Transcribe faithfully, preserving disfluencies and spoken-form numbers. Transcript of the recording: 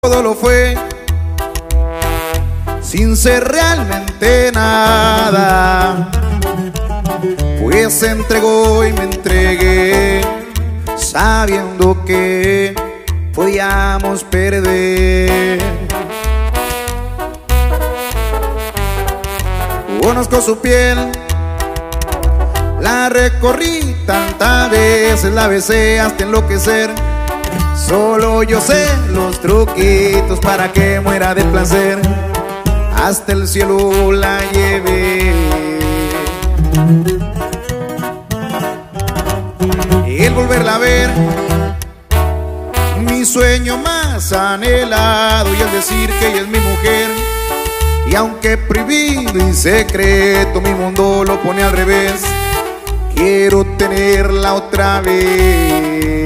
Todo lo fue sin ser realmente nada, pues se entregó y me entregué sabiendo que podíamos perder. Conozco su piel, la recorrí tantas veces, la besé hasta enloquecer. Solo yo sé los truquitos para que muera de placer. Hasta el cielo la llevé. Y el volverla a ver, mi sueño más anhelado, y el decir que ella es mi mujer. Y aunque prohibido y secreto, mi mundo lo pone al revés. Quiero tenerla otra vez.